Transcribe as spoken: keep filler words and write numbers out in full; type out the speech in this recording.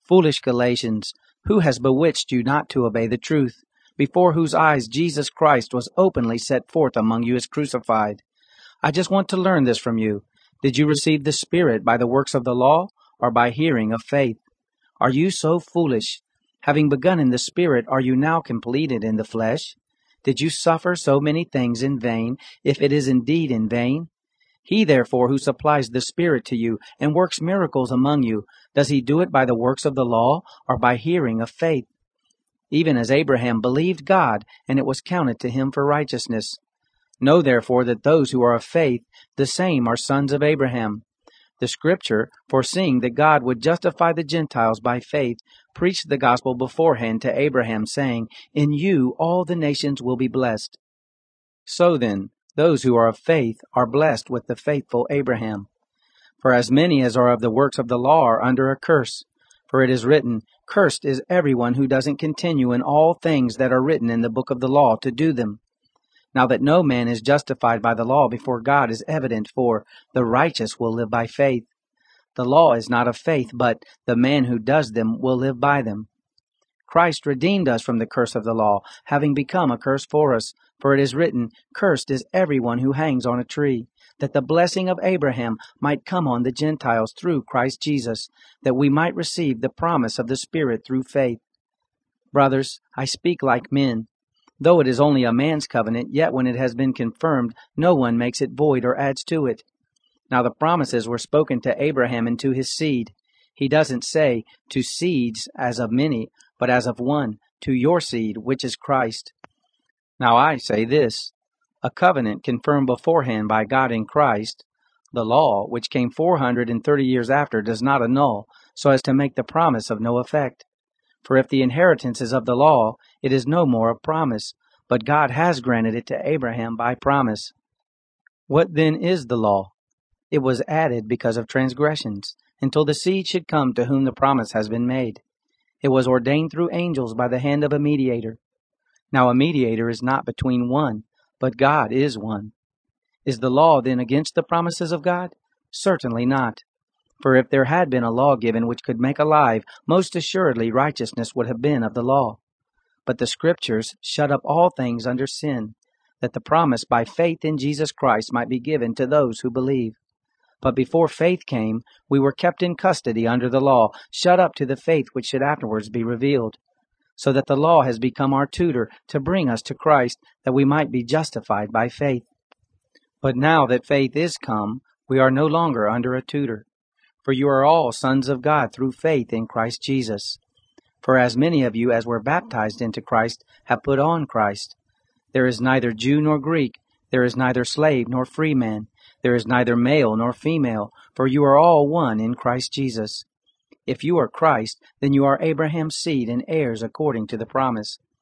Foolish Galatians, who has bewitched you not to obey the truth, before whose eyes Jesus Christ was openly set forth among you as crucified? I just want to learn this from you. Did you receive the Spirit by the works of the law, or by hearing of faith? Are you so foolish? Having begun in the Spirit, are you now completed in the flesh? Did you suffer so many things in vain, if it is indeed in vain? He therefore who supplies the Spirit to you, and works miracles among you, does he do it by the works of the law, or by hearing of faith? Even as Abraham believed God, and it was counted to him for righteousness. Know therefore that those who are of faith, the same are sons of Abraham. The Scripture, foreseeing that God would justify the Gentiles by faith, preached the gospel beforehand to Abraham, saying, In you all the nations will be blessed. So then, those who are of faith are blessed with the faithful Abraham. For as many as are of the works of the law are under a curse. For it is written, Cursed is everyone who doesn't continue in all things that are written in the book of the law to do them. Now that no man is justified by the law before God is evident, for the righteous will live by faith. The law is not of faith, but the man who does them will live by them. Christ redeemed us from the curse of the law, having become a curse for us. For it is written, Cursed is everyone who hangs on a tree, that the blessing of Abraham might come on the Gentiles through Christ Jesus, that we might receive the promise of the Spirit through faith. Brothers, I speak like men. Though it is only a man's covenant, yet when it has been confirmed, no one makes it void or adds to it. Now the promises were spoken to Abraham and to his seed. He doesn't say, to seeds as of many, but as of one, to your seed, which is Christ. Now I say this, a covenant confirmed beforehand by God in Christ, the law, which came four hundred and thirty years after, does not annul, so as to make the promise of no effect. For if the inheritance is of the law, it is no more a promise, but God has granted it to Abraham by promise. What then is the law? It was added because of transgressions, until the seed should come to whom the promise has been made. It was ordained through angels by the hand of a mediator. Now a mediator is not between one, but God is one. Is the law then against the promises of God? Certainly not. For if there had been a law given which could make alive, most assuredly righteousness would have been of the law. But the Scriptures shut up all things under sin, that the promise by faith in Jesus Christ might be given to those who believe. But before faith came, we were kept in custody under the law, shut up to the faith which should afterwards be revealed. So that the law has become our tutor to bring us to Christ, that we might be justified by faith. But now that faith is come, we are no longer under a tutor. For you are all sons of God through faith in Christ Jesus. For as many of you as were baptized into Christ have put on Christ. There is neither Jew nor Greek, there is neither slave nor free man, there is neither male nor female, for you are all one in Christ Jesus. If you are Christ, then you are Abraham's seed and heirs according to the promise.